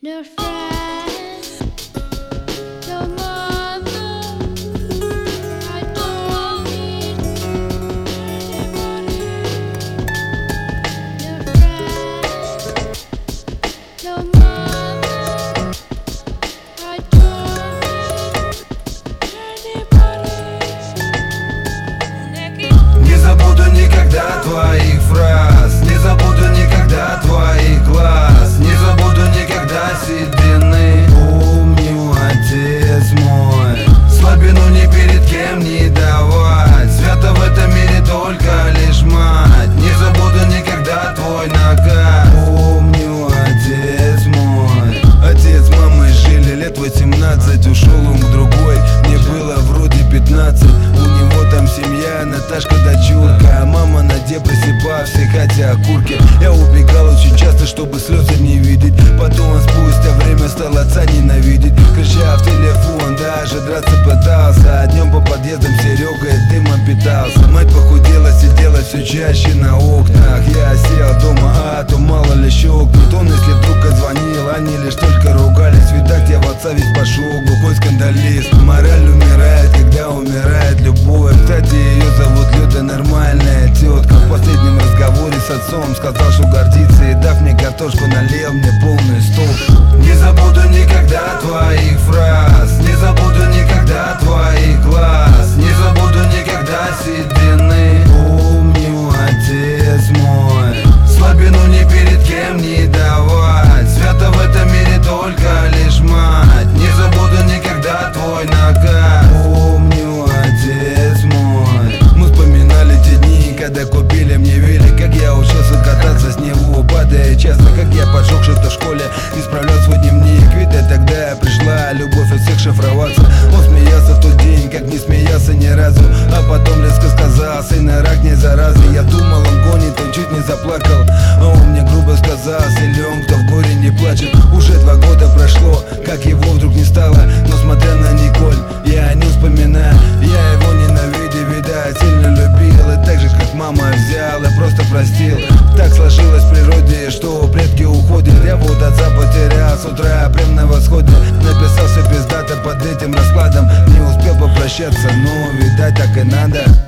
No friends, no mother. I don't need anybody. No friends, no mother. I don't need anybody. Не забуду никогда твоих фраз, не забуду никогда твоих глаз, не забуду никогда седины. Помню, отец мой, слабину ни перед кем не давать. Свято в этом мире только лишь мать. Не забуду никогда твой наказ. Помню, отец мой. Отец с мамой жили лет 18, ушел он к другой, мне было вроде 15. У него там семья, Наташка, дочурка, а мама на депрессе по всей хате окурки. Я убегал очень часто, чтобы слезы не видеть. Потом он спустя время стал отца ненавидеть, крича в телефон, даже драться пытался. А днем по подъездам Серегой дымом питался. Мать похудела, сидела все чаще на окнах. Я сел дома, а то мало ли щелкнет. Он, если вдруг звонил, они лишь только ругались. Видать, я в отца весь пошел, глухой скандалист. Мораль умирает, когда умирает любовь. Кстати, ее зовут Люда, нормальная тетка. В последнем разговоре с отцом сказал, что гордится, и дав мне картошку, налил мне полный стол. Не забуду никогда твоих фраз, не забуду никогда твоих глаз, не забуду никогда седины. Помню, отец мой, слабину ни перед кем не давать. Свято в этом мире только лишь мать. Не забуду никогда твой наказ. Помню, отец мой. Мы вспоминали те дни, когда купили мне велик, как я учился кататься с него, падая часто, как я поджег что-то в школе, исправлял свой дневник. Ведь тогда пришла любовь от всех шифроваться. Он смеялся в тот день, как не смеялся ни разу, а потом резко сказал: сына, рак не зараза. Я думал, он гонит, он чуть не заплакал, а он мне грубо сказал: силен, кто в горе не плачет. Уже 2 года прошло, как его вдруг не стало. Но смотря на Николь, я не вспоминаю. Я его ненавидел, видать, сильно любил. И так же, как мама взял и просто простил. Так сложилось в природе, что предки уходят. Я вот отца потерял с утра, прям на восходе. Написал все пиздато под этим раскладом. Не успел попрощаться, но, видать, так и надо.